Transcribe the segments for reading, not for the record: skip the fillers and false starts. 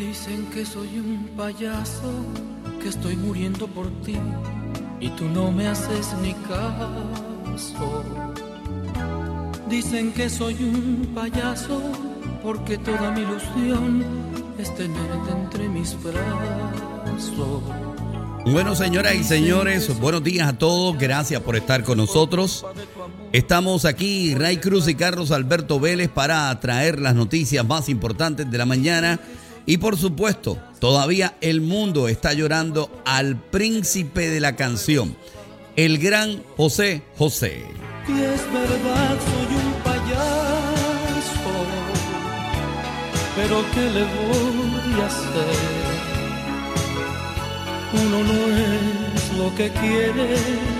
Dicen que soy un payaso, que estoy muriendo por ti y tú no me haces ni caso. Dicen que soy un payaso porque toda mi ilusión es tenerte entre mis brazos. Bueno, señoras y señores, buenos días a todos. Gracias por estar con nosotros. Estamos aquí, Ray Cruz y Carlos Alberto Vélez, para traer las noticias más importantes de la mañana. Y por supuesto, todavía el mundo está llorando al príncipe de la canción, el gran José José. Y es verdad, soy un payaso, pero ¿qué le voy a hacer? Uno no es lo que quiere,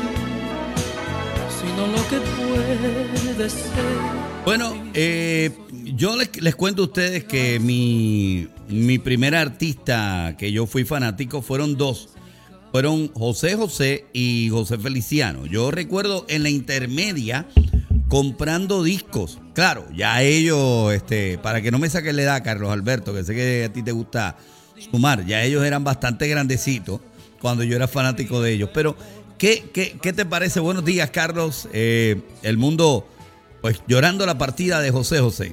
sino lo que puede ser. Bueno, yo les cuento a ustedes que mi primer artista que yo fui fanático fueron dos. Fueron José José y José Feliciano. Yo recuerdo en la intermedia comprando discos. Claro, ya ellos, para que no me saquen la edad, Carlos Alberto, que sé que a ti te gusta sumar, ya ellos eran bastante grandecitos cuando yo era fanático de ellos. Pero, ¿qué te parece? Buenos días, Carlos. El mundo, pues, llorando la partida de José José.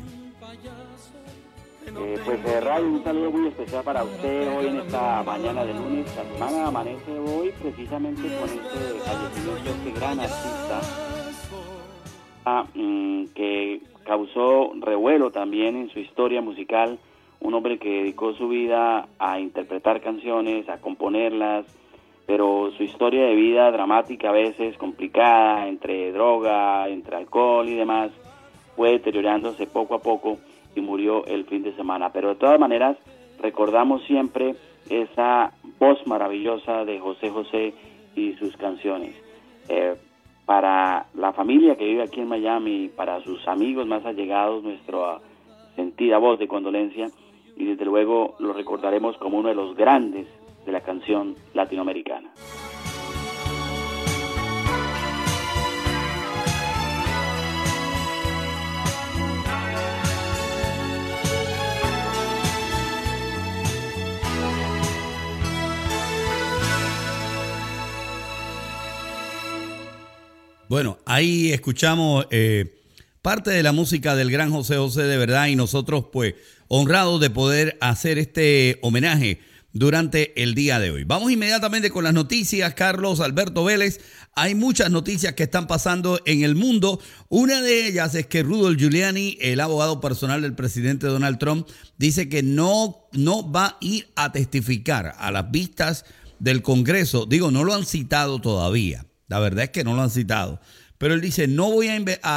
Ray, un saludo muy especial para usted hoy en esta mañana de lunes. La semana amanece hoy precisamente con este fallecimiento de este gran artista que causó revuelo también en su historia musical. Un hombre que dedicó su vida a interpretar canciones, a componerlas, pero su historia de vida dramática, a veces complicada, entre droga, entre alcohol y demás, fue deteriorándose poco a poco y murió el fin de semana. Pero de todas maneras, recordamos siempre esa voz maravillosa de José José y sus canciones. Para la familia que vive aquí en Miami, para sus amigos más allegados, nuestra sentida voz de condolencia, y desde luego lo recordaremos como uno de los grandes de la canción latinoamericana. Bueno, ahí escuchamos parte de la música del gran José José, de verdad, y nosotros pues honrados de poder hacer este homenaje durante el día de hoy. Vamos inmediatamente con las noticias, Carlos Alberto Vélez. Hay muchas noticias que están pasando en el mundo. Una de ellas es que Rudy Giuliani, el abogado personal del presidente Donald Trump, dice que no va a ir a testificar a las vistas del Congreso. Digo, no lo han citado todavía. La verdad es que no lo han citado. Pero él dice, no voy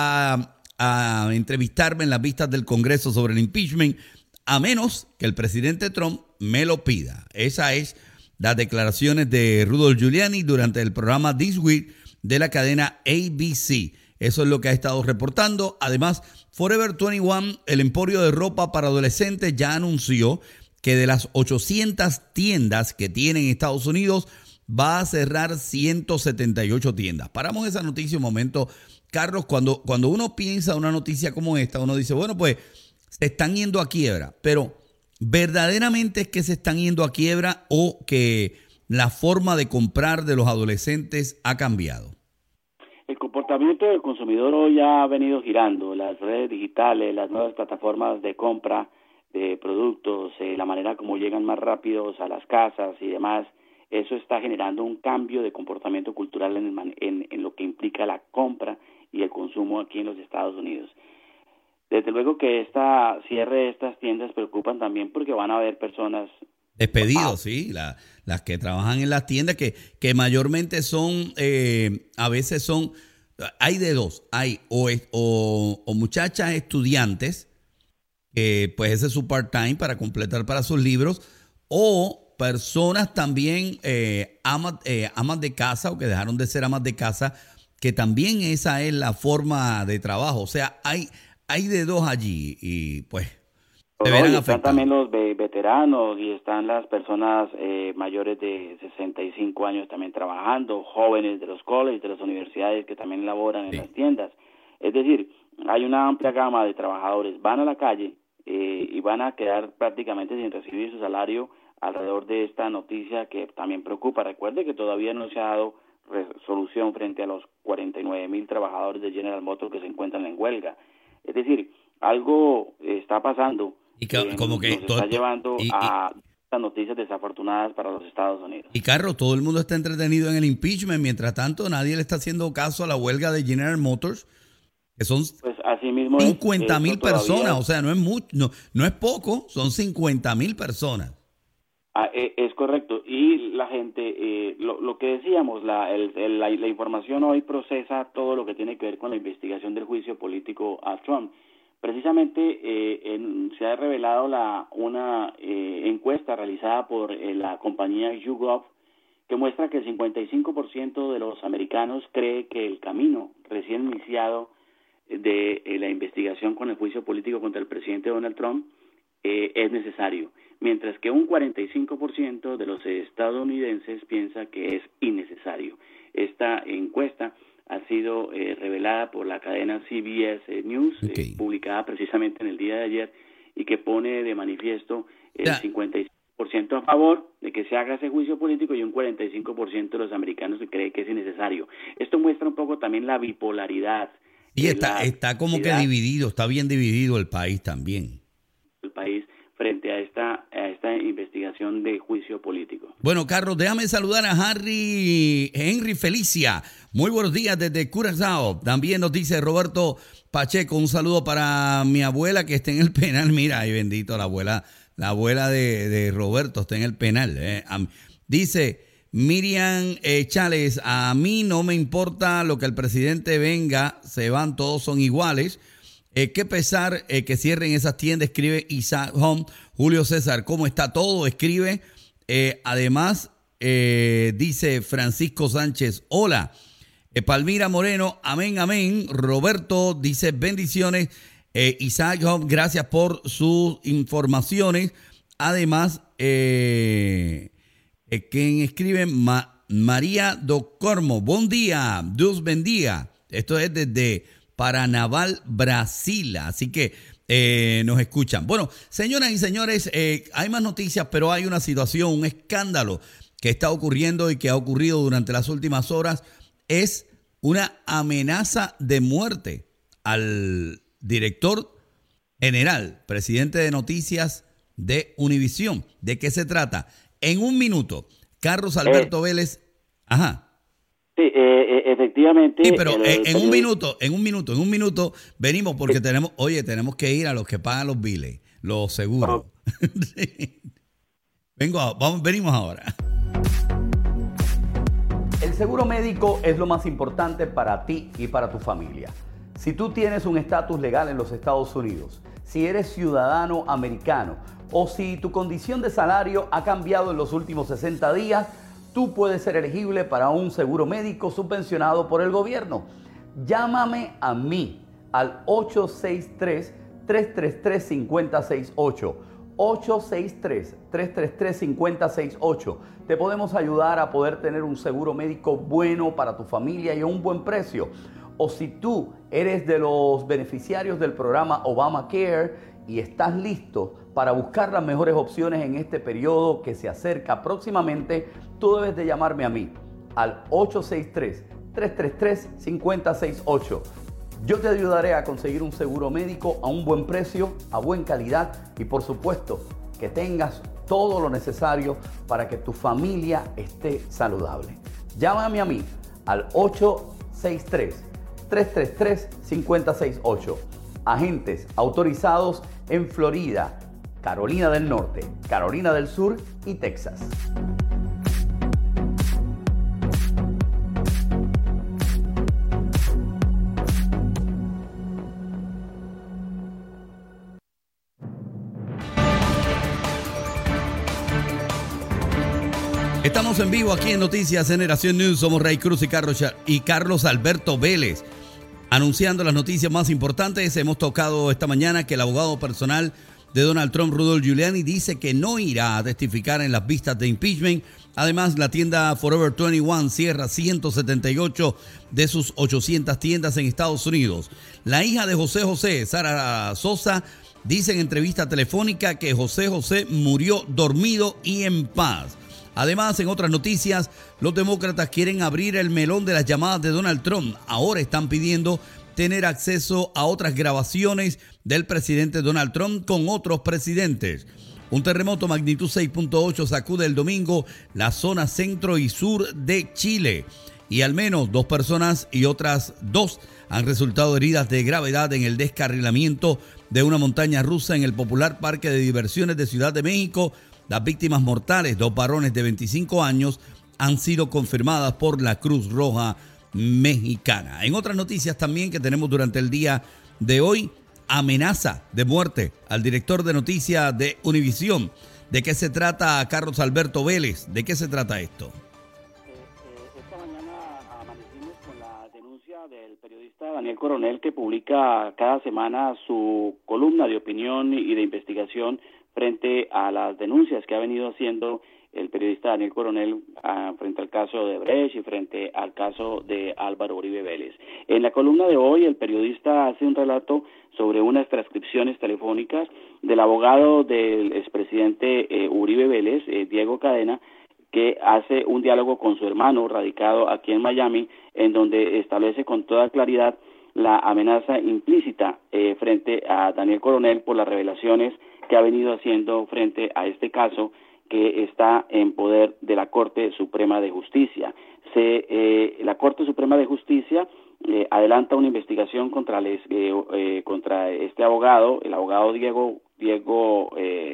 a entrevistarme en las vistas del Congreso sobre el impeachment, a menos que el presidente Trump me lo pida. Esas es las declaraciones de Rudy Giuliani durante el programa This Week de la cadena ABC. Eso es lo que ha estado reportando. Además, Forever 21, el emporio de ropa para adolescentes, ya anunció que de las 800 tiendas que tiene en Estados Unidos, va a cerrar 178 tiendas. Paramos esa noticia un momento, Carlos. Cuando uno piensa una noticia como esta, uno dice, bueno, pues se están yendo a quiebra. Pero, ¿verdaderamente es que se están yendo a quiebra o que la forma de comprar de los adolescentes ha cambiado? El comportamiento del consumidor hoy ha venido girando. Las redes digitales, las nuevas plataformas de compra de productos, la manera como llegan más rápidos a las casas y demás, eso está generando un cambio de comportamiento cultural en lo que implica la compra y el consumo aquí en los Estados Unidos. Desde luego que esta cierre de estas tiendas preocupan también porque van a haber personas despedidos, sí, las que trabajan en las tiendas que mayormente son, a veces son, hay de dos, hay o muchachas estudiantes, pues ese es su part-time para completar para sus libros, o personas también amas de casa o que dejaron de ser amas de casa, que también esa es la forma de trabajo. O sea, hay de dos allí y pues se verán afectados. Están también los veteranos y están las personas mayores de 65 años también trabajando, jóvenes de los colleges, de las universidades que también laboran en las tiendas. Es decir, hay una amplia gama de trabajadores, van a la calle y van a quedar prácticamente sin recibir su salario alrededor de esta noticia que también preocupa. Recuerde que todavía no se ha dado resolución frente a los 49,000 trabajadores de General Motors que se encuentran en huelga. Es decir, algo está pasando y como que nos está llevando a estas noticias desafortunadas para los Estados Unidos. Y Carlos, todo el mundo está entretenido en el impeachment, mientras tanto nadie le está haciendo caso a la huelga de General Motors, que son pues así mismo 50,000 personas, o sea, no es mucho, no es poco, son 50,000 personas. Es correcto, y la gente, lo que decíamos, la información hoy procesa todo lo que tiene que ver con la investigación del juicio político a Trump. Precisamente se ha revelado una encuesta realizada por la compañía YouGov que muestra que el 55% de los americanos cree que el camino recién iniciado de la investigación con el juicio político contra el presidente Donald Trump es necesario, mientras que un 45% de los estadounidenses piensa que es innecesario. Esta encuesta ha sido revelada por la cadena CBS News, publicada precisamente en el día de ayer, y que pone de manifiesto el 55% a favor de que se haga ese juicio político y un 45% de los americanos que cree que es innecesario. Esto muestra un poco también la bipolaridad. Y está como que dividido, está bien dividido el país también. El país frente a esta investigación de juicio político. Bueno, Carlos, déjame saludar a Henry Felicia. Muy buenos días desde Curazao. También nos dice Roberto Pacheco, un saludo para mi abuela que está en el penal. Mira, ay bendito, la abuela de Roberto está en el penal. Dice Miriam Chales, a mí no me importa lo que el presidente venga, se van, todos son iguales. Qué pesar que cierren esas tiendas, escribe Isaac Home. Julio César, ¿cómo está todo? Escribe. Además, dice Francisco Sánchez, hola. Palmira Moreno, amén, amén. Roberto dice bendiciones. Isaac Home, gracias por sus informaciones. Además, quien escribe María do Cormo, buen día, Dios bendiga. Esto es desde Paranaval, Brasil, así que nos escuchan. Bueno, señoras y señores, hay más noticias, pero hay una situación, un escándalo que está ocurriendo y que ha ocurrido durante las últimas horas. Es una amenaza de muerte al director general, presidente de noticias de Univisión. ¿De qué se trata? En un minuto, Carlos Alberto Vélez. Ajá. Sí, efectivamente. Sí, pero en un minuto venimos porque tenemos que ir a los que pagan los biles, los seguros. Sí. Venimos ahora. El seguro médico es lo más importante para ti y para tu familia. Si tú tienes un estatus legal en los Estados Unidos, si eres ciudadano americano o si tu condición de salario ha cambiado en los últimos 60 días, tú puedes ser elegible para un seguro médico subvencionado por el gobierno. Llámame a mí al 863-333-5068. 863-333-5068. Te podemos ayudar a poder tener un seguro médico bueno para tu familia y a un buen precio. O si tú eres de los beneficiarios del programa Obamacare y estás listo para buscar las mejores opciones en este periodo que se acerca próximamente, tú debes de llamarme a mí al 863-333-5068. Yo te ayudaré a conseguir un seguro médico a un buen precio, a buena calidad y por supuesto que tengas todo lo necesario para que tu familia esté saludable. Llámame a mí al 863-333-5068. Agentes autorizados en Florida, Carolina del Norte, Carolina del Sur y Texas. Estamos en vivo aquí en Noticias Generación News. Somos Ray Cruz y Carlos Alberto Vélez. Anunciando las noticias más importantes, hemos tocado esta mañana que el abogado personal de Donald Trump, Rudolph Giuliani, dice que no irá a testificar en las vistas de impeachment. Además, la tienda Forever 21 cierra 178 de sus 800 tiendas en Estados Unidos. La hija de José José, Sara Sosa, dice en entrevista telefónica que José José murió dormido y en paz. Además, en otras noticias, los demócratas quieren abrir el melón de las llamadas de Donald Trump. Ahora están pidiendo tener acceso a otras grabaciones del presidente Donald Trump con otros presidentes. Un terremoto magnitud 6.8 sacude el domingo la zona centro y sur de Chile. Y al menos 2 personas y otras 2 han resultado heridas de gravedad en el descarrilamiento de una montaña rusa en el popular parque de diversiones de Ciudad de México. Las víctimas mortales, 2 varones de 25 años, han sido confirmadas por la Cruz Roja Mexicana. En otras noticias también que tenemos durante el día de hoy, amenaza de muerte al director de noticias de Univisión. ¿De qué se trata, Carlos Alberto Vélez? ¿De qué se trata esto? Esta mañana amanecimos con la denuncia del periodista Daniel Coronel, que publica cada semana su columna de opinión y de investigación frente a las denuncias que ha venido haciendo el periodista Daniel Coronel frente al caso de Brecht y frente al caso de Álvaro Uribe Vélez. En la columna de hoy, el periodista hace un relato sobre unas transcripciones telefónicas del abogado del expresidente Uribe Vélez, Diego Cadena, que hace un diálogo con su hermano radicado aquí en Miami, en donde establece con toda claridad la amenaza implícita frente a Daniel Coronel por las revelaciones que ha venido haciendo frente a este caso que está en poder de la Corte Suprema de Justicia. La Corte Suprema de Justicia adelanta una investigación contra este abogado, el abogado Diego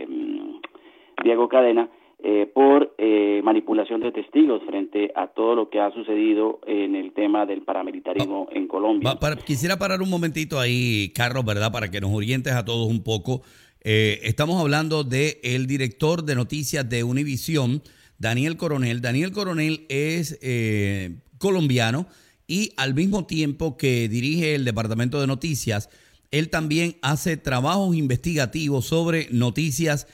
Cadena, por manipulación de testigos frente a todo lo que ha sucedido en el tema del paramilitarismo en Colombia. Quisiera parar un momentito ahí, Carlos, ¿verdad? Para que nos orientes a todos un poco. Estamos hablando del director de noticias de Univisión, Daniel Coronel. Daniel Coronel es colombiano y al mismo tiempo que dirige el departamento de noticias, él también hace trabajos investigativos sobre noticias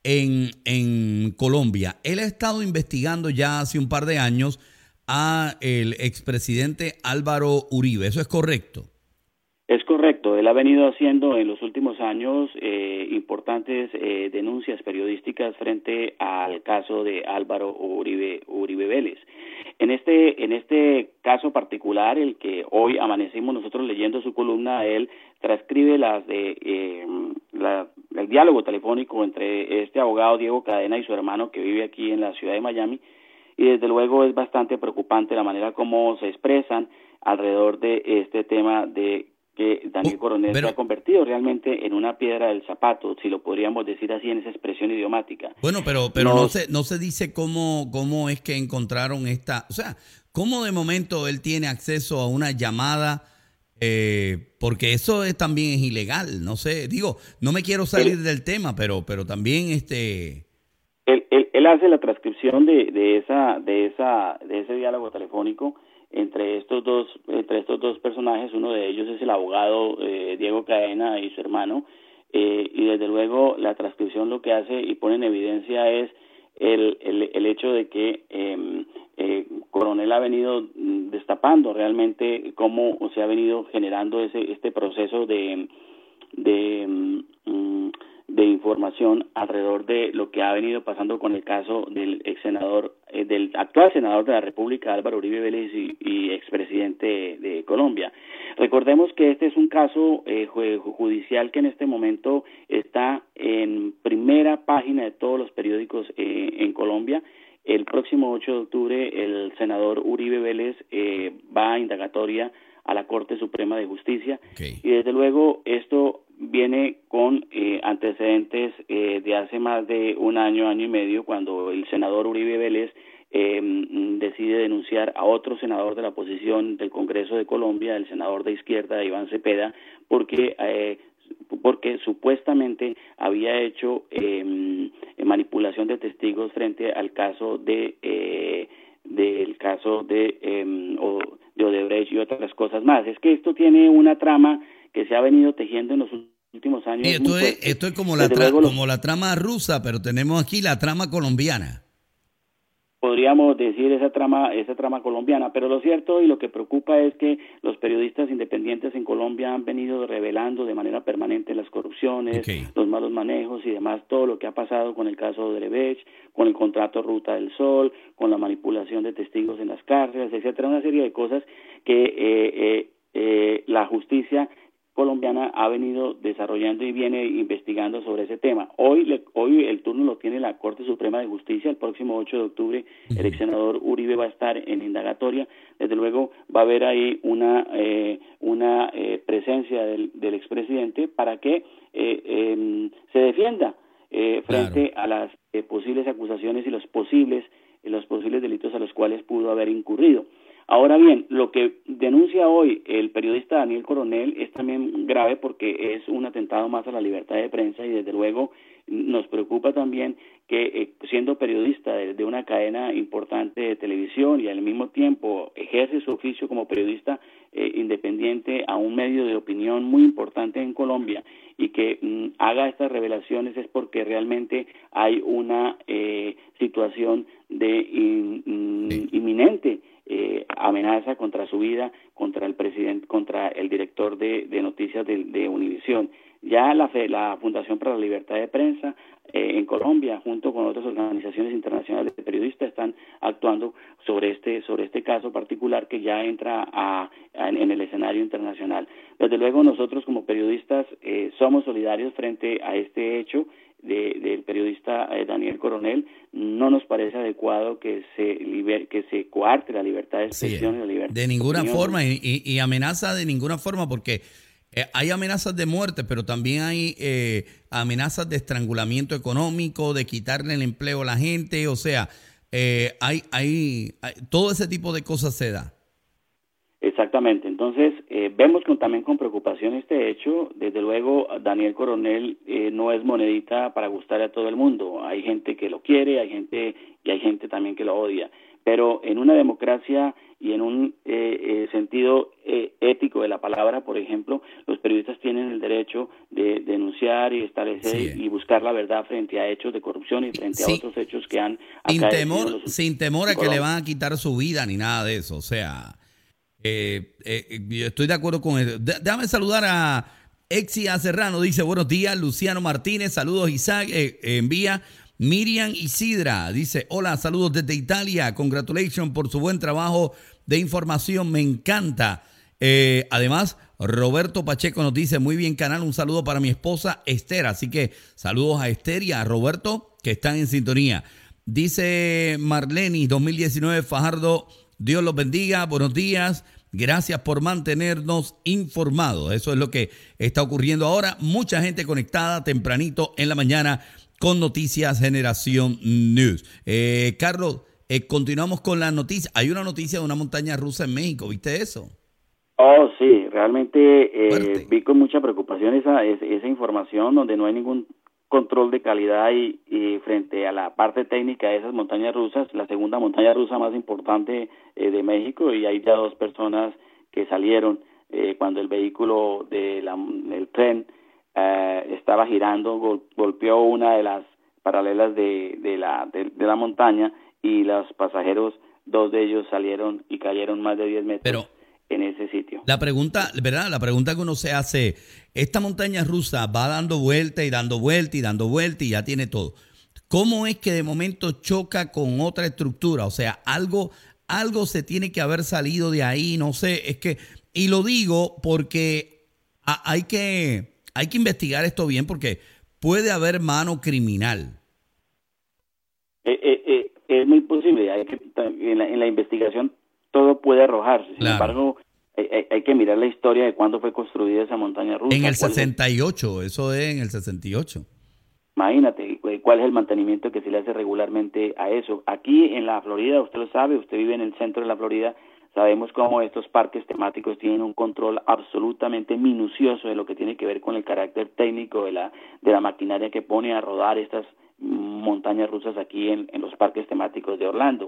en Colombia. Él ha estado investigando ya hace un par de años a el expresidente Álvaro Uribe. ¿Eso es correcto? Es correcto. Él ha venido haciendo en los últimos años importantes denuncias periodísticas frente al caso de Álvaro Uribe Vélez. En este caso particular, el que hoy amanecimos nosotros leyendo su columna, él transcribe el diálogo telefónico entre este abogado Diego Cadena y su hermano que vive aquí en la ciudad de Miami, y desde luego es bastante preocupante la manera como se expresan alrededor de este tema de que Daniel Coronel se ha convertido realmente en una piedra del zapato, si lo podríamos decir así en esa expresión idiomática. Bueno, pero no se dice cómo es que encontraron esta, o sea, cómo de momento él tiene acceso a una llamada, porque eso también es ilegal, no sé, digo, no me quiero salir del tema, pero también Él hace la transcripción de ese diálogo telefónico entre estos dos personajes. Uno de ellos es el abogado Diego Cadena y su hermano, y desde luego la transcripción lo que hace y pone en evidencia es el hecho de que Coronel ha venido destapando realmente cómo se ha venido generando este proceso de información alrededor de lo que ha venido pasando con el caso del del actual senador de la República, Álvaro Uribe Vélez, y expresidente de Colombia. Recordemos que este es un caso judicial que en este momento está en primera página de todos los periódicos en Colombia. El próximo 8 de octubre el senador Uribe Vélez va a indagatoria a la Corte Suprema de Justicia, okay. Y desde luego esto viene con antecedentes de hace más de un año y medio, cuando el senador Uribe Vélez decide denunciar a otro senador de la oposición del Congreso de Colombia, el senador de izquierda, Iván Cepeda, porque supuestamente había hecho manipulación de testigos frente al caso de Odebrecht y otras cosas más. Es que esto tiene una trama que se ha venido tejiendo en los últimos años. Y esto es como la trama rusa, pero tenemos aquí la trama colombiana. podríamos decir esa trama colombiana, pero lo cierto y lo que preocupa es que los periodistas independientes en Colombia han venido revelando de manera permanente las corrupciones, los malos manejos y demás, todo lo que ha pasado con el caso de Odebrecht, con el contrato Ruta del Sol, con la manipulación de testigos en las cárceles, etcétera, una serie de cosas que la justicia colombiana ha venido desarrollando y viene investigando sobre ese tema. Hoy el turno lo tiene la Corte Suprema de Justicia. El próximo 8 de octubre el ex senador Uribe va a estar en indagatoria. Desde luego va a haber ahí una presencia del expresidente para que se defienda frente a las posibles acusaciones y los posibles delitos a los cuales pudo haber incurrido. Ahora bien, lo que denuncia hoy el periodista Daniel Coronel es también grave porque es un atentado más a la libertad de prensa y desde luego nos preocupa también que siendo periodista de una cadena importante de televisión y al mismo tiempo ejerce su oficio como periodista independiente a un medio de opinión muy importante en Colombia y que haga estas revelaciones es porque realmente hay una situación de inminente amenaza contra su vida, contra el presidente, contra el director de noticias de Univisión. Ya la Fundación para la Libertad de Prensa en Colombia, junto con otras organizaciones internacionales de periodistas, están actuando sobre este caso particular que ya entra en el escenario internacional. Desde luego nosotros como periodistas somos solidarios frente a este hecho del periodista Daniel Coronel. No nos parece adecuado que se coarte la libertad de expresión y la libertad de ninguna forma y amenaza de ninguna forma porque hay amenazas de muerte, pero también hay amenazas de estrangulamiento económico, de quitarle el empleo a la gente, o sea, hay todo ese tipo de cosas se da. Exactamente, entonces vemos también con preocupación este hecho. Desde luego Daniel Coronel no es monedita para gustar a todo el mundo, hay gente que lo quiere, hay gente también que lo odia, pero en una democracia y en un sentido ético de la palabra, por ejemplo, los periodistas tienen el derecho de denunciar y establecer y buscar la verdad frente a hechos de corrupción y frente a otros hechos que han acaecido. Sin temor a que le van a quitar su vida ni nada de eso, o sea... yo estoy de acuerdo con eso. Déjame saludar a Exia Serrano, dice buenos días. Luciano Martínez, saludos Isaac, envía Miriam Isidra, dice hola, saludos desde Italia, congratulations por su buen trabajo de información, me encanta. Además Roberto Pacheco nos dice muy bien canal, un saludo para mi esposa Esther, así que saludos a Esther y a Roberto que están en sintonía. Dice Marleni 2019 Fajardo, Dios los bendiga, buenos días, gracias por mantenernos informados. Eso es lo que está ocurriendo ahora. Mucha gente conectada tempranito en la mañana con Noticias Generación News. Carlos, continuamos con la noticia. Hay una noticia de una montaña rusa en México, ¿viste eso? Oh, sí, realmente vi con mucha preocupación esa información donde no hay ningún control de calidad y frente a la parte técnica de esas montañas rusas, la segunda montaña rusa más importante de México, y hay ya 2 personas que salieron cuando el vehículo el tren estaba girando, golpeó una de las paralelas de la montaña y los pasajeros, 2 de ellos salieron y cayeron más de 10 metros. En ese sitio. La pregunta, ¿verdad? La pregunta que uno se hace, esta montaña rusa va dando vuelta y dando vuelta y dando vuelta y ya tiene todo. ¿Cómo es que de momento choca con otra estructura? O sea, algo se tiene que haber salido de ahí, no sé, es que, y lo digo porque hay que investigar esto bien porque puede haber mano criminal. Es muy posible, en la investigación todo puede arrojarse. Sin embargo, hay que mirar la historia de cuándo fue construida esa montaña rusa. En el 68, eso es en el 68. Imagínate, ¿cuál es el mantenimiento que se le hace regularmente a eso? Aquí en la Florida, usted lo sabe, usted vive en el centro de la Florida, sabemos cómo estos parques temáticos tienen un control absolutamente minucioso de lo que tiene que ver con el carácter técnico de la maquinaria que pone a rodar estas montañas rusas aquí en los parques temáticos de Orlando.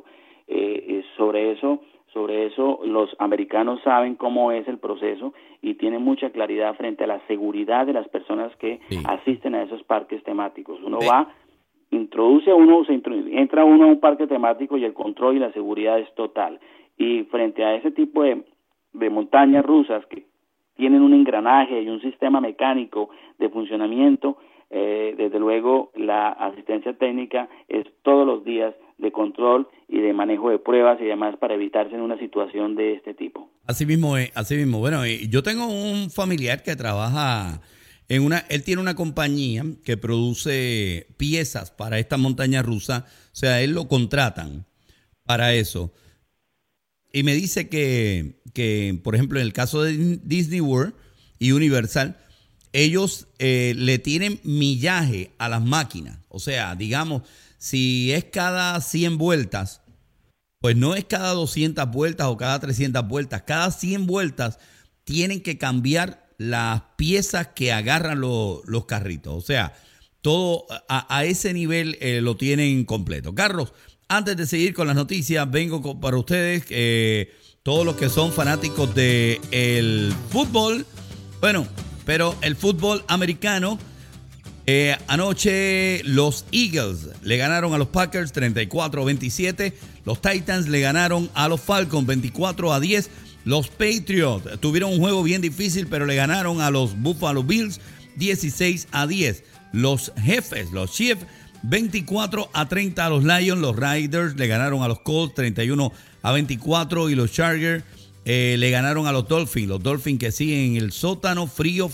Sobre eso los americanos saben cómo es el proceso y tienen mucha claridad frente a la seguridad de las personas que asisten a esos parques temáticos. Uno va entra uno a un parque temático y el control y la seguridad es total. Y frente a ese tipo de montañas rusas que tienen un engranaje y un sistema mecánico de funcionamiento, desde luego la asistencia técnica es todos los días de control y de manejo de pruebas y demás para evitarse en una situación de este tipo. Así mismo es, así mismo. Bueno, yo tengo un familiar que trabaja él tiene una compañía que produce piezas para esta montaña rusa, o sea, él lo contratan para eso. Y me dice que, por ejemplo, en el caso de Disney World y Universal, ellos le tienen millaje a las máquinas. O sea, digamos, si es cada 100 vueltas, pues no es cada 200 vueltas o cada 300 vueltas. Cada 100 vueltas tienen que cambiar las piezas que agarran los carritos. O sea, todo a ese nivel lo tienen completo. Carlos, antes de seguir con las noticias, vengo para ustedes, todos los que son fanáticos del fútbol. Bueno, pero el fútbol americano, anoche los Eagles le ganaron a los Packers 34-27. Los Titans le ganaron a los Falcons 24-10. Los Patriots tuvieron un juego bien difícil, pero le ganaron a los Buffalo Bills 16-10. Los jefes, los Chiefs, 24-30 a los Lions. Los Raiders le ganaron a los Colts 31-24. Y los Chargers le ganaron a los Dolphins. Los Dolphins que siguen en el sótano frío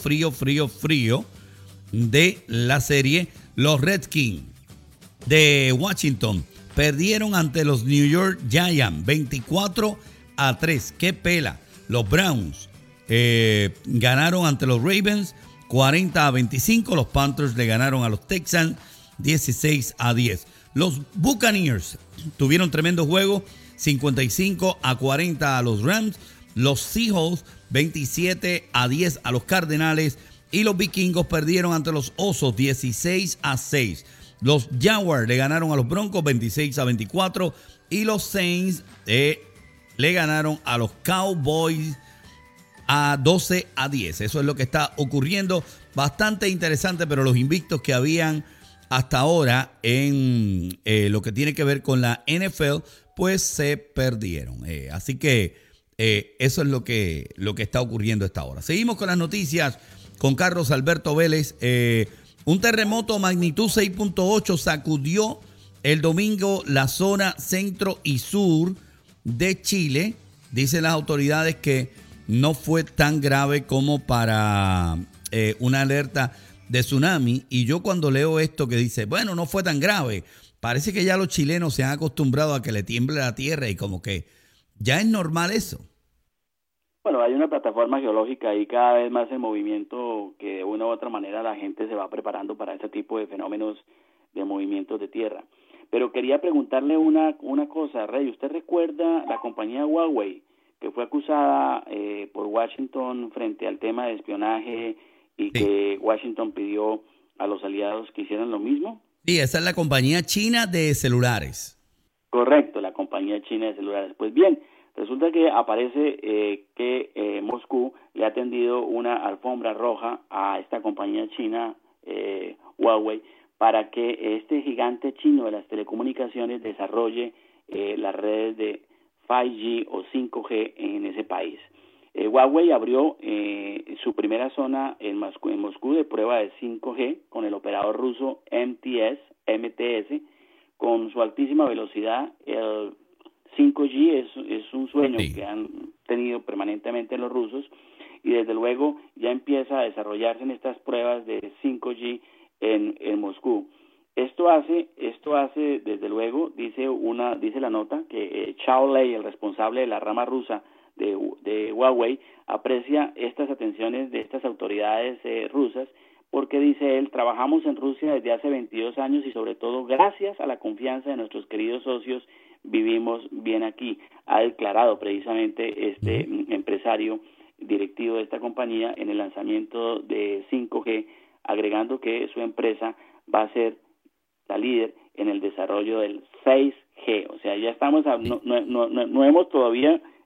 de la serie. Los Redskins de Washington perdieron ante los New York Giants 24-3. ¡Qué pela! Los Browns ganaron ante los Ravens 40-25. Los Panthers le ganaron a los Texans 16-10. Los Buccaneers tuvieron tremendo juego, 55-40 a los Rams. Los Seahawks 27-10 a los Cardenales. Y los Vikingos perdieron ante los Osos 16-6. Los Jaguars le ganaron a los Broncos 26-24. Y los Saints le ganaron a los Cowboys a 12-10. Eso es lo que está ocurriendo. Bastante interesante, pero los invictos que habían hasta ahora en lo que tiene que ver con la NFL, pues se perdieron. Así que eso es lo que está ocurriendo a esta hora. Seguimos con las noticias con Carlos Alberto Vélez. Un terremoto magnitud 6.8 sacudió el domingo la zona centro y sur de Chile. Dicen las autoridades que no fue tan grave como para una alerta de tsunami. Y yo cuando leo esto que dice, bueno, no fue tan grave, parece que ya los chilenos se han acostumbrado a que le tiemble la tierra y como que ya es normal eso. Bueno, hay una plataforma geológica y cada vez más en movimiento que de una u otra manera la gente se va preparando para este tipo de fenómenos de movimientos de tierra. Pero quería preguntarle una cosa, Rey. ¿Usted recuerda la compañía Huawei que fue acusada por Washington frente al tema de espionaje y que Washington pidió a los aliados que hicieran lo mismo? Sí, esa es la compañía china de celulares. Correcto, la compañía china de celulares. Pues bien, resulta que aparece que Moscú le ha tendido una alfombra roja a esta compañía china Huawei para que este gigante chino de las telecomunicaciones desarrolle las redes de 5G o 5G en ese país. Huawei abrió su primera zona en Moscú de prueba de 5G con el operador ruso MTS, con su altísima velocidad. El 5G es un sueño que han tenido permanentemente los rusos y desde luego ya empieza a desarrollarse en estas pruebas de 5G en Moscú. Esto hace desde luego, dice la nota, que Chao Lei, el responsable de la rama rusa de Huawei, aprecia estas atenciones de estas autoridades rusas porque, dice él, trabajamos en Rusia desde hace 22 años y sobre todo gracias a la confianza de nuestros queridos socios vivimos bien aquí. Ha declarado precisamente este empresario directivo de esta compañía en el lanzamiento de 5G, agregando que su empresa va a ser la líder en el desarrollo del 6G. O sea, ya estamos, no hemos todavía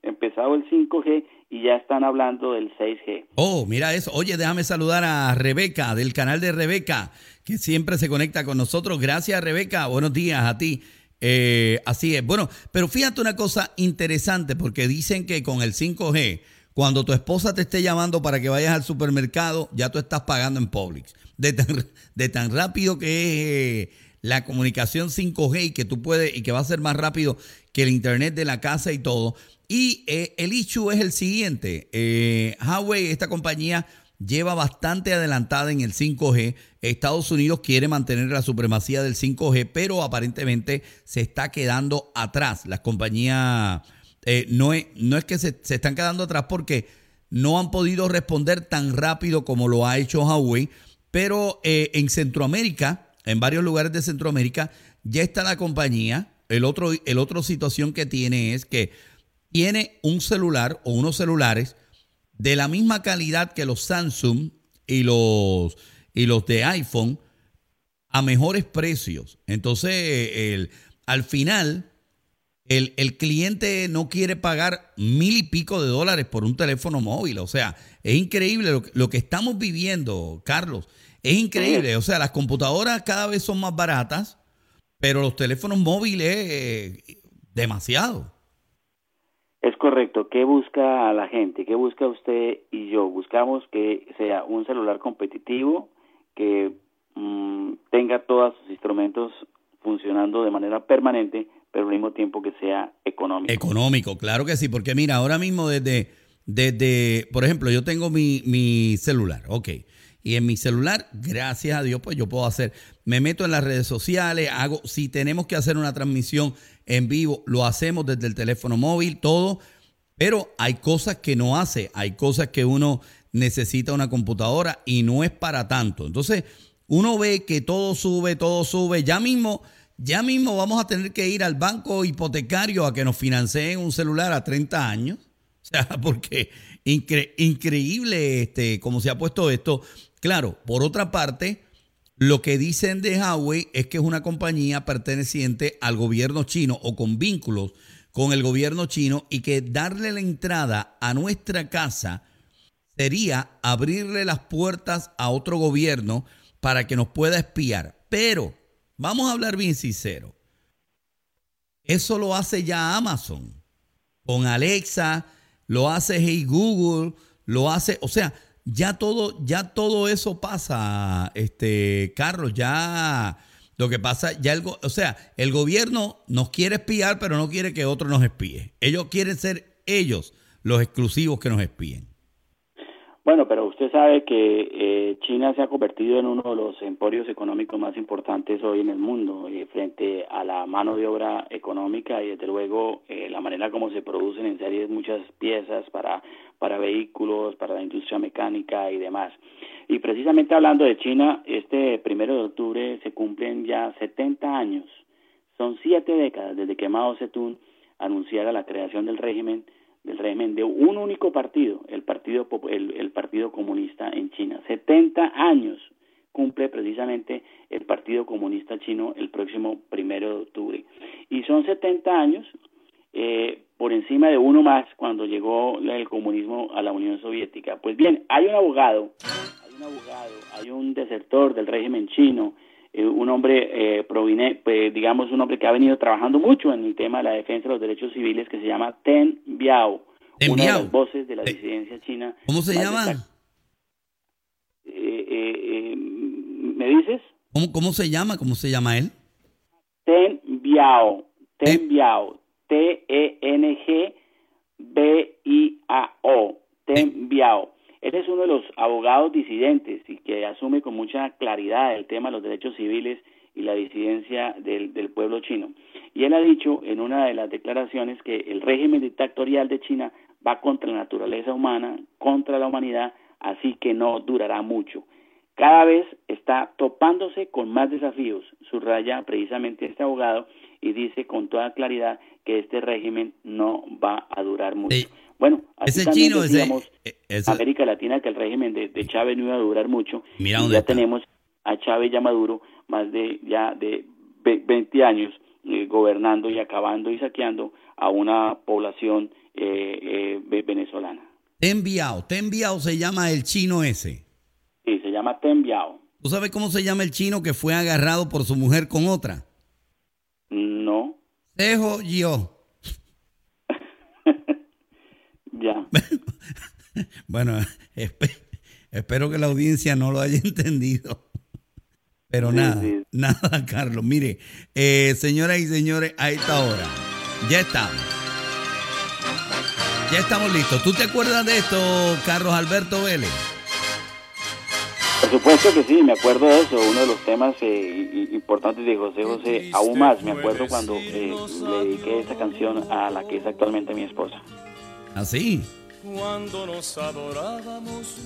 empezado el 5G y ya están hablando del 6G. Oh, mira eso. Oye, déjame saludar a Rebeca, del canal de Rebeca, que siempre se conecta con nosotros. Gracias, Rebeca. Buenos días a ti. Así es. Bueno, pero fíjate una cosa interesante, porque dicen que con el 5G, cuando tu esposa te esté llamando para que vayas al supermercado, ya tú estás pagando en Publix. De tan rápido que es la comunicación 5G y que tú puedes, y que va a ser más rápido que el internet de la casa y todo. Y el issue es el siguiente. Huawei, esta compañía, lleva bastante adelantada en el 5G. Estados Unidos quiere mantener la supremacía del 5G, pero aparentemente se está quedando atrás. Las compañías no es que se están quedando atrás porque no han podido responder tan rápido como lo ha hecho Huawei, pero en Centroamérica, en varios lugares de Centroamérica, ya está la compañía. El otro situación que tiene es que tiene un celular o unos celulares de la misma calidad que los Samsung y los de iPhone a mejores precios. Entonces, al final, el cliente no quiere pagar $1,000 y pico por un teléfono móvil. O sea, es increíble lo que estamos viviendo, Carlos. Es increíble. O sea, las computadoras cada vez son más baratas, pero los teléfonos móviles, demasiado. Es correcto. ¿Qué busca la gente? ¿Qué busca usted y yo? Buscamos que sea un celular competitivo, que tenga todos sus instrumentos funcionando de manera permanente, pero al mismo tiempo que sea económico. Económico, claro que sí, porque mira, ahora mismo desde por ejemplo, yo tengo mi celular, ok, y en mi celular, gracias a Dios, pues yo puedo me meto en las redes sociales, si tenemos que hacer una transmisión en vivo, lo hacemos desde el teléfono móvil, todo, pero hay cosas que no hace, hay cosas que uno necesita una computadora y no es para tanto. Entonces, uno ve que todo sube, ya mismo vamos a tener que ir al banco hipotecario a que nos financien un celular a 30 años. O sea, porque increíble cómo se ha puesto esto. Claro, por otra parte, lo que dicen de Huawei es que es una compañía perteneciente al gobierno chino o con vínculos con el gobierno chino, y que darle la entrada a nuestra casa sería abrirle las puertas a otro gobierno para que nos pueda espiar. Pero vamos a hablar bien sincero. Eso lo hace ya Amazon. Con Alexa, lo hace Hey Google, lo hace, o sea, ya todo eso pasa, Carlos, ya lo que pasa, el gobierno nos quiere espiar, pero no quiere que otro nos espíe. Ellos quieren ser ellos los exclusivos que nos espíen. Bueno, pero usted sabe que China se ha convertido en uno de los emporios económicos más importantes hoy en el mundo, frente a la mano de obra económica y desde luego la manera como se producen en series muchas piezas para vehículos, para la industria mecánica y demás. Y precisamente hablando de China, este 1 de octubre se cumplen ya 70 años. Son 7 décadas desde que Mao Zedong anunciara la creación del régimen de un único partido, el Partido Comunista en China. 70 años cumple precisamente el Partido Comunista Chino el próximo 1 de octubre. Y son 70 años por encima de uno más cuando llegó el comunismo a la Unión Soviética. Pues bien, hay un desertor del régimen chino, un hombre un hombre que ha venido trabajando mucho en el tema de la defensa de los derechos civiles, que se llama Deng Biao, una de las voces de la disidencia china. ¿Cómo se llama? ¿Me dices? ¿Cómo se llama? ¿Cómo se llama él? Deng Biao, Tengbao, Deng Biao. Él es uno de los abogados disidentes y que asume con mucha claridad el tema de los derechos civiles y la disidencia del pueblo chino. Y él ha dicho en una de las declaraciones que el régimen dictatorial de China va contra la naturaleza humana, contra la humanidad, así que no durará mucho. Cada vez está topándose con más desafíos, subraya precisamente este abogado, y dice con toda claridad que este régimen no va a durar mucho. Sí. Bueno, así ese también chino, decíamos América Latina que el régimen de Chávez no iba a durar mucho. Mira y ya tenemos a Chávez y a Maduro más de 20 años gobernando y acabando y saqueando a una población venezolana. Ten Biao se llama el chino ese. Sí, se llama Ten Biao. ¿Tú sabes cómo se llama el chino que fue agarrado por su mujer con otra? No. Dejo yo. Ya. Bueno, espero que la audiencia no lo haya entendido. Pero Sí, nada, sí. nada, Carlos. Mire, señoras y señores, a esta hora ya estamos. Ya estamos listos. ¿Tú te acuerdas de esto, Carlos Alberto Vélez? Por supuesto que sí, me acuerdo de eso, uno de los temas importantes de José José. Aún más, me acuerdo cuando le dediqué esta canción a la que es actualmente mi esposa. ¿Ah, sí? Cuando nos adorábamos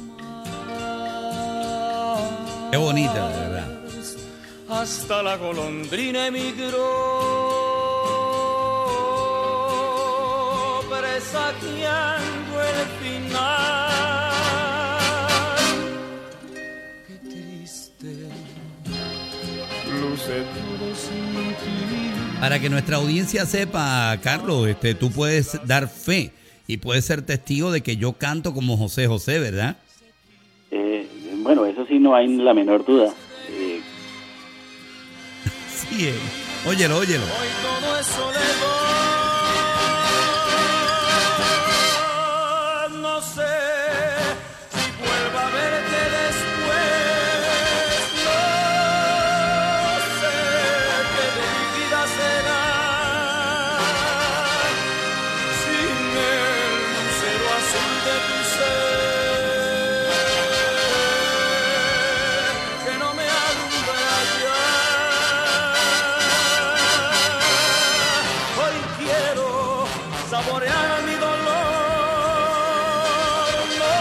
Qué bonita, de verdad. hasta la golondrina emigró, presagiando el final. Qué triste luce todo sin ti. Para que nuestra audiencia sepa, Carlos, tú puedes dar fe y puedes ser testigo de que yo canto como José José, ¿verdad? Bueno, eso sí, no hay la menor duda. Sí, óyelo. Hoy todo es soledad. No sé si vuelva a verte después. No sé qué de mi vida será sin el lucero azul de tu ser que no me alumbra ya. Hoy quiero saborear mi dolor. No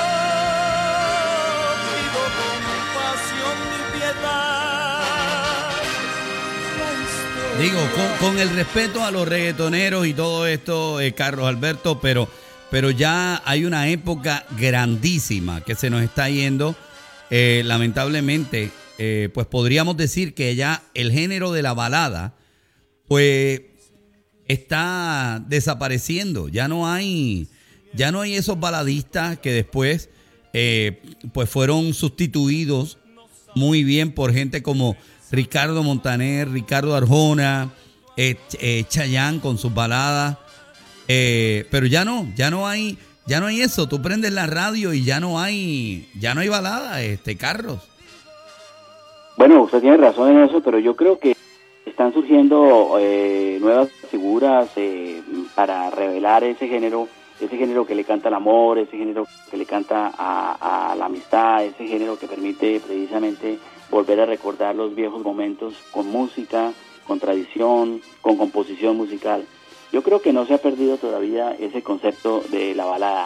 pido compasión ni piedad. La historia Digo, con el respeto a los reggaetoneros y todo esto, Carlos Alberto, pero ya hay una época grandísima que se nos está yendo. Lamentablemente, pues podríamos decir que ya el género de la balada, pues está desapareciendo. Ya no hay esos baladistas que después, pues fueron sustituidos muy bien por gente como Ricardo Montaner, Ricardo Arjona, Chayanne con sus baladas. Pero ya no hay eso. Tú prendes la radio y ya no hay balada, Carlos. Bueno, usted tiene razón en eso, pero yo creo que están surgiendo nuevas figuras para revelar ese género que le canta al amor, ese género que le canta a la amistad, ese género que permite precisamente volver a recordar los viejos momentos con música, con tradición, con composición musical. Yo creo que no se ha perdido todavía ese concepto de la balada.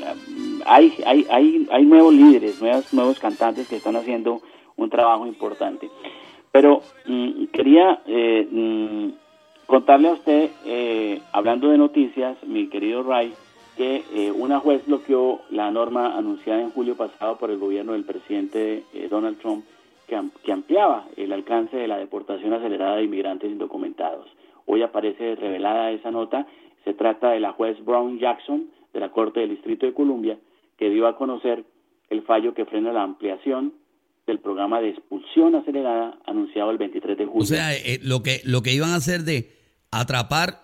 Hay nuevos líderes, nuevos cantantes que están haciendo un trabajo importante. Pero quería contarle a usted, hablando de noticias, mi querido Ray, que una juez bloqueó la norma anunciada en julio pasado por el gobierno del presidente Donald Trump, que ampliaba el alcance de la deportación acelerada de inmigrantes indocumentados. Hoy aparece revelada esa nota. Se trata de la juez Brown Jackson de la Corte del Distrito de Columbia, que dio a conocer el fallo que frena la ampliación del programa de expulsión acelerada anunciado el 23 de julio. O sea, lo que iban a hacer de atrapar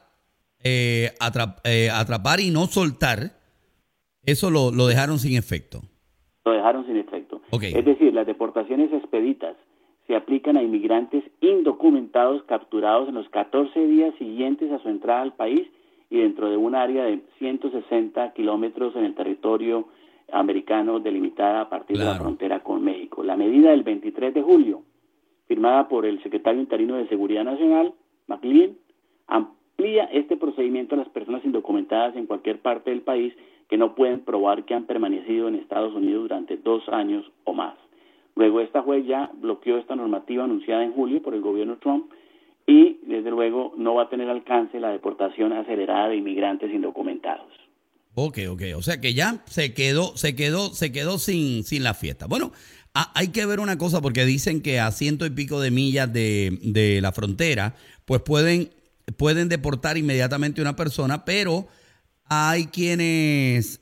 y no soltar, eso lo dejaron sin efecto. Lo dejaron sin efecto. Okay. Es decir, las deportaciones expeditas se aplican a inmigrantes indocumentados capturados en los 14 días siguientes a su entrada al país y dentro de un área de 160 kilómetros en el territorio americano delimitada a partir de la frontera con México. La medida del 23 de julio, firmada por el secretario interino de Seguridad Nacional, McLean, amplía este procedimiento a las personas indocumentadas en cualquier parte del país que no pueden probar que han permanecido en Estados Unidos durante 2 años o más. Luego esta juez ya bloqueó esta normativa anunciada en julio por el gobierno Trump y desde luego no va a tener alcance la deportación acelerada de inmigrantes indocumentados. Ok. O sea que ya se quedó sin la fiesta. Bueno, hay que ver una cosa porque dicen que a 100 y pico de millas de la frontera, pues pueden deportar inmediatamente a una persona, pero hay quienes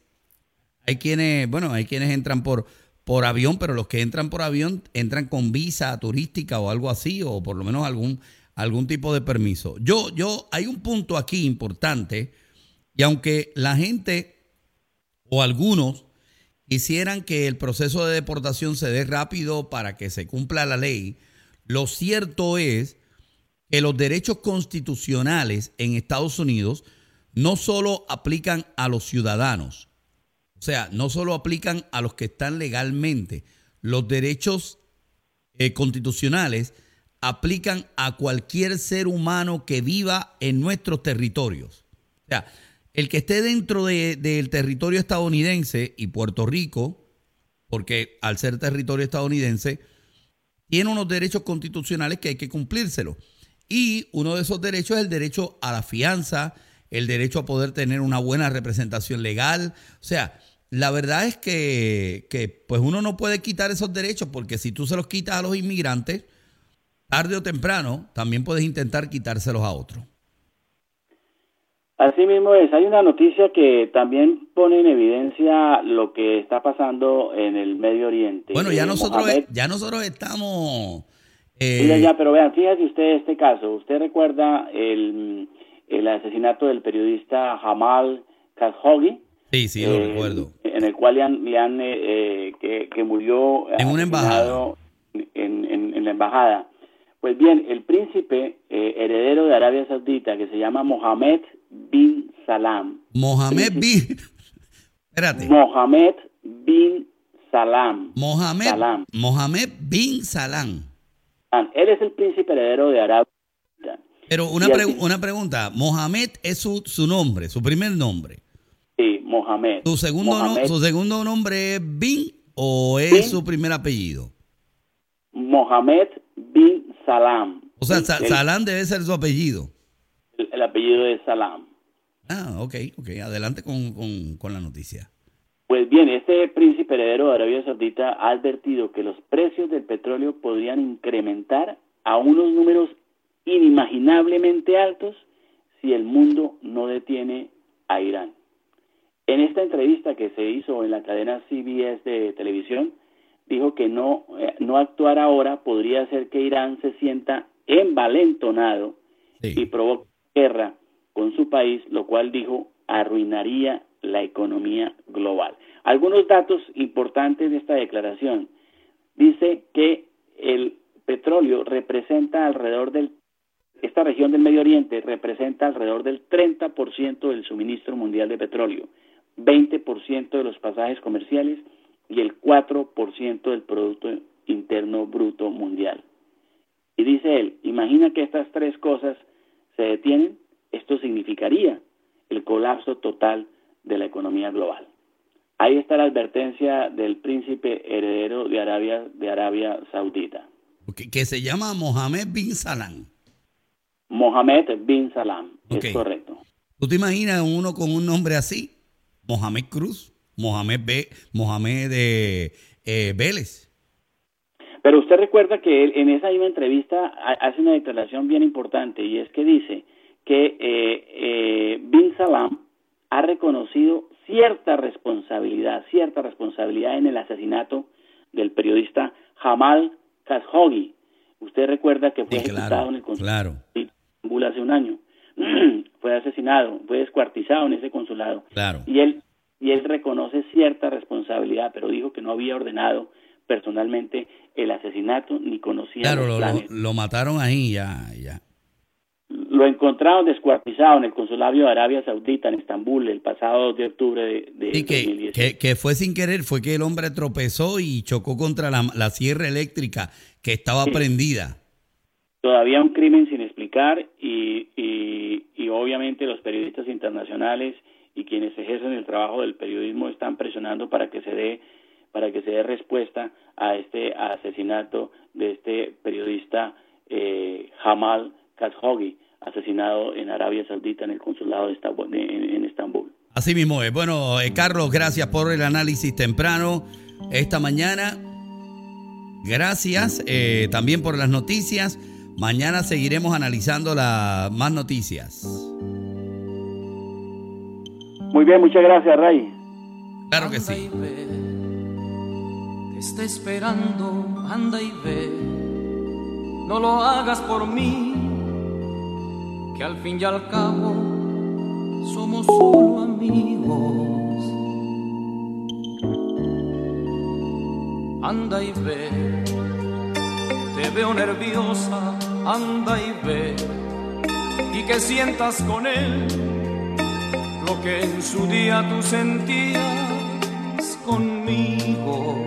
entran por avión, pero los que entran por avión entran con visa turística o algo así, o por lo menos algún tipo de permiso. Hay un punto aquí importante, y aunque la gente o algunos quisieran que el proceso de deportación se dé rápido para que se cumpla la ley, lo cierto es que los derechos constitucionales en Estados Unidos no solo aplican a los ciudadanos, o sea, no solo aplican a los que están legalmente. Los derechos constitucionales aplican a cualquier ser humano que viva en nuestros territorios. O sea, el que esté dentro del territorio estadounidense y Puerto Rico, porque al ser territorio estadounidense, tiene unos derechos constitucionales que hay que cumplírselos. Y uno de esos derechos es el derecho a la fianza, el derecho a poder tener una buena representación legal. O sea, la verdad es que pues uno no puede quitar esos derechos, porque si tú se los quitas a los inmigrantes, tarde o temprano también puedes intentar quitárselos a otros. Así mismo es. Hay una noticia que también pone en evidencia lo que está pasando en el Medio Oriente. Bueno, ya nosotros estamos... pero vean, fíjese usted este caso. ¿Usted recuerda el asesinato del periodista Jamal Khashoggi? Sí, lo recuerdo. En el cual que murió en una embajada. En la embajada. Pues bien, el príncipe heredero de Arabia Saudita, que se llama Mohammed bin Salam. Mohammed bin Salam. Mohammed bin Salam. Él es el príncipe heredero de Arabia Saudita. Pero una pregunta, Mohammed es su nombre, su primer nombre. Sí, Mohammed. ¿Su segundo nombre es Bin o es su primer apellido? Mohammed bin Salam. O sea, Salam debe ser su apellido. El apellido es Salam. Ok. Adelante con la noticia. Pues bien, este príncipe heredero de Arabia Saudita ha advertido que los precios del petróleo podrían incrementar a unos números inimaginablemente altos si el mundo no detiene a Irán. En esta entrevista que se hizo en la cadena CBS de televisión, dijo que no actuar ahora podría hacer que Irán se sienta envalentonado y provoque guerra con su país, lo cual, dijo, arruinaría la economía global. Algunos datos importantes de esta declaración. Dice que el petróleo representa esta región del Medio Oriente representa alrededor del 30% del suministro mundial de petróleo, 20% de los pasajes comerciales y el 4% del Producto Interno Bruto mundial. Y dice él, imagina que estas tres cosas se detienen, esto significaría el colapso total de la economía global. Ahí está la advertencia del príncipe heredero de Arabia Saudita. Que se llama Mohammed bin Salam. Mohammed bin Salam, es correcto. ¿Tú te imaginas uno con un nombre así? Mohamed Cruz, Mohamed Vélez. Pero usted recuerda que él, en esa misma entrevista hace una declaración bien importante, y es que dice que bin Salam ha reconocido cierta responsabilidad en el asesinato del periodista Jamal Khashoggi. Usted recuerda que fue ejecutado en el consulado de Estambul hace un año. Fue asesinado, fue descuartizado en ese consulado. Claro. Y él reconoce cierta responsabilidad, pero dijo que no había ordenado personalmente el asesinato ni conocía los planes. Lo mataron ahí ya. Lo encontraron descuartizado en el consulado de Arabia Saudita en Estambul el pasado 2 de octubre de 2017. Que fue sin querer, fue que el hombre tropezó y chocó contra la sierra eléctrica que estaba prendida. Todavía un crimen sin explicar y obviamente los periodistas internacionales y quienes ejercen el trabajo del periodismo están presionando para que se dé respuesta a este asesinato de este periodista Jamal Khashoggi, asesinado en Arabia Saudita en el consulado de en Estambul. Así mismo es. Bueno, Carlos, gracias por el análisis temprano esta mañana. Gracias también por las noticias. Mañana seguiremos analizando más noticias. Muy bien, muchas gracias, Ray. Claro que Anda sí. y ve, te está esperando, anda y ve. No lo hagas por mí, que al fin y al cabo somos solo amigos. Anda y ve, te veo nerviosa, anda y ve, y que sientas con él lo que en su día tú sentías conmigo.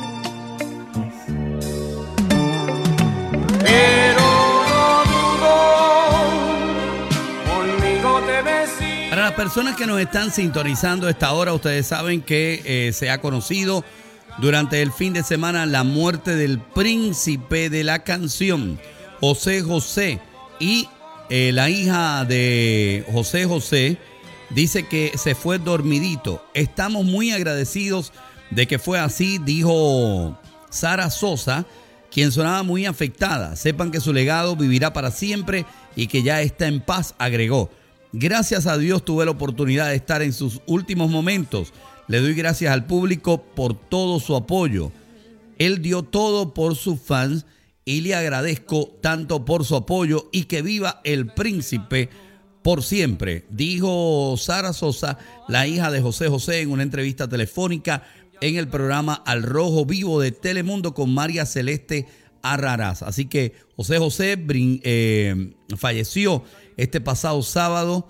Pero no dudo, conmigo te besé. Para las personas que nos están sintonizando a esta hora, ustedes saben que se ha conocido durante el fin de semana la muerte del príncipe de la canción, José José, y la hija de José José dice que se fue dormidito. Estamos muy agradecidos de que fue así, dijo Sara Sosa, quien sonaba muy afectada. Sepan que su legado vivirá para siempre y que ya está en paz, agregó. Gracias a Dios tuve la oportunidad de estar en sus últimos momentos. Le doy gracias al público por todo su apoyo. Él dio todo por sus fans y le agradezco tanto por su apoyo y que viva el príncipe por siempre, dijo Sara Sosa, la hija de José José, en una entrevista telefónica en el programa Al Rojo Vivo de Telemundo con María Celeste Arraraz. Así que José José falleció este pasado sábado.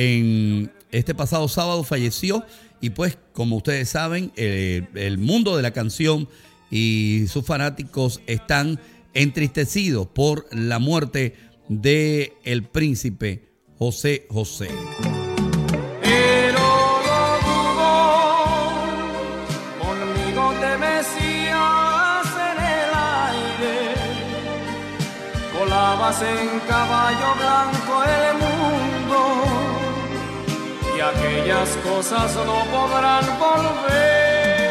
Falleció y pues, como ustedes saben, el mundo de la canción y sus fanáticos están entristecidos por la muerte de el príncipe José José. Pero no dudo, conmigo te mecías en el aire, volabas en caballo blanco el mundo, y aquellas cosas no podrán volver.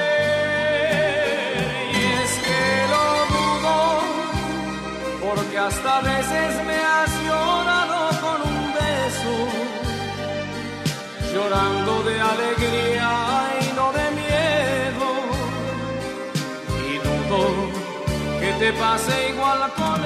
Y es que lo dudo, porque hasta a veces me has llorado con un llorando de alegría y no de miedo, y dudo que te pase igual con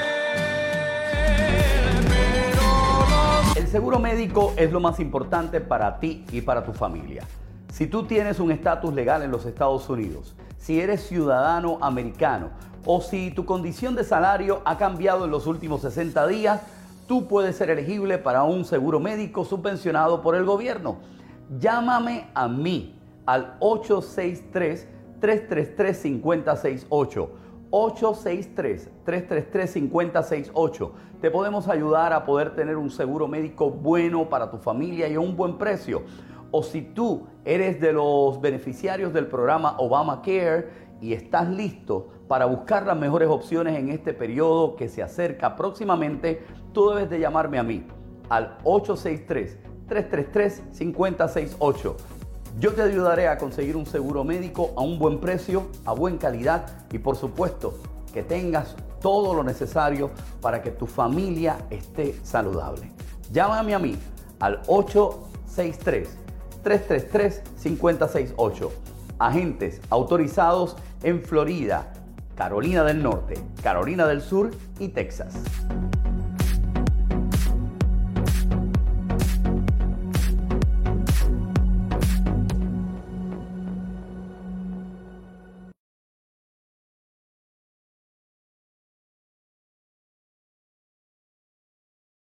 él. Pero no... El seguro médico es lo más importante para ti y para tu familia. Si tú tienes un estatus legal en los Estados Unidos, si eres ciudadano americano o si tu condición de salario ha cambiado en los últimos 60 días, tú puedes ser elegible para un seguro médico subvencionado por el gobierno. Llámame a mí al 863-333-5068. 863-333-5068. Te podemos ayudar a poder tener un seguro médico bueno para tu familia y a un buen precio. O si tú eres de los beneficiarios del programa Obamacare y estás listo para buscar las mejores opciones en este periodo que se acerca próximamente, tú debes de llamarme a mí al 863-333-5068. Yo te ayudaré a conseguir un seguro médico a un buen precio, a buena calidad y por supuesto que tengas todo lo necesario para que tu familia esté saludable. Llámame a mí al 863-333-5068. Agentes autorizados en Florida, Carolina del Norte, Carolina del Sur y Texas.